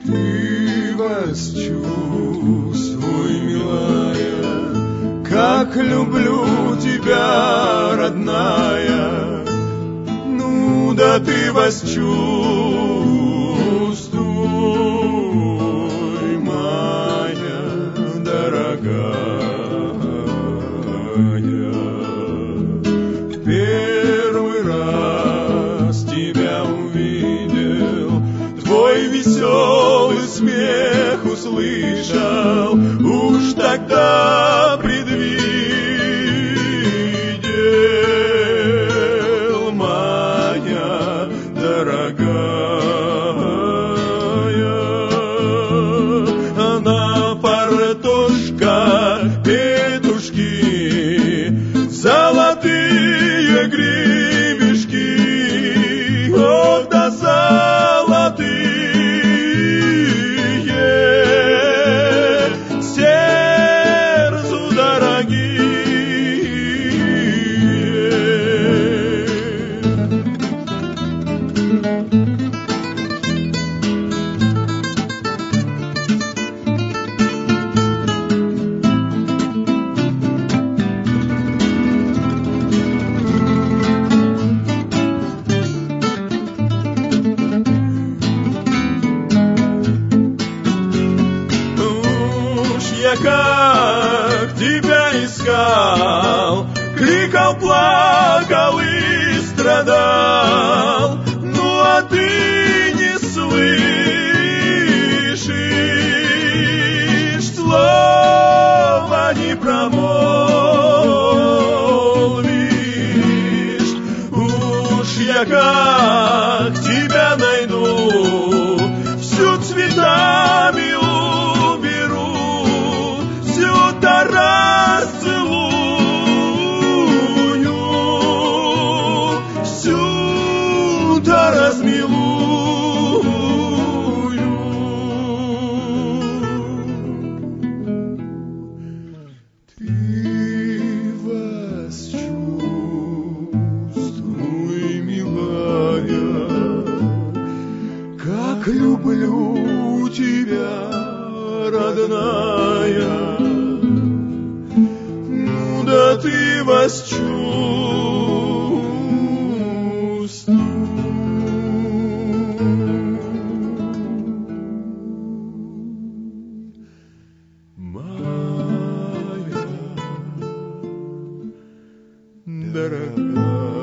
Ты восчувствуй, милая, как люблю тебя, родная. Ну да ты восчувствуй, моя дорогая. В первый раз тебя увидел, твой веселый смех услышал, уж тогда предвидел, моя дорогая. На фартушках петушки, золотые гребешки, ох да золотые, сердцу дорогие. Я как тебя искал, крикал, плакал и страдал, ну а ты не слышишь, слова не промолвишь. Уж я как тебя найду, всю цветами расцелую, всю-то размилую. Ты восчувствуй, милая, как люблю тебя, родная. Да ты восчувствуй, моя дорогая.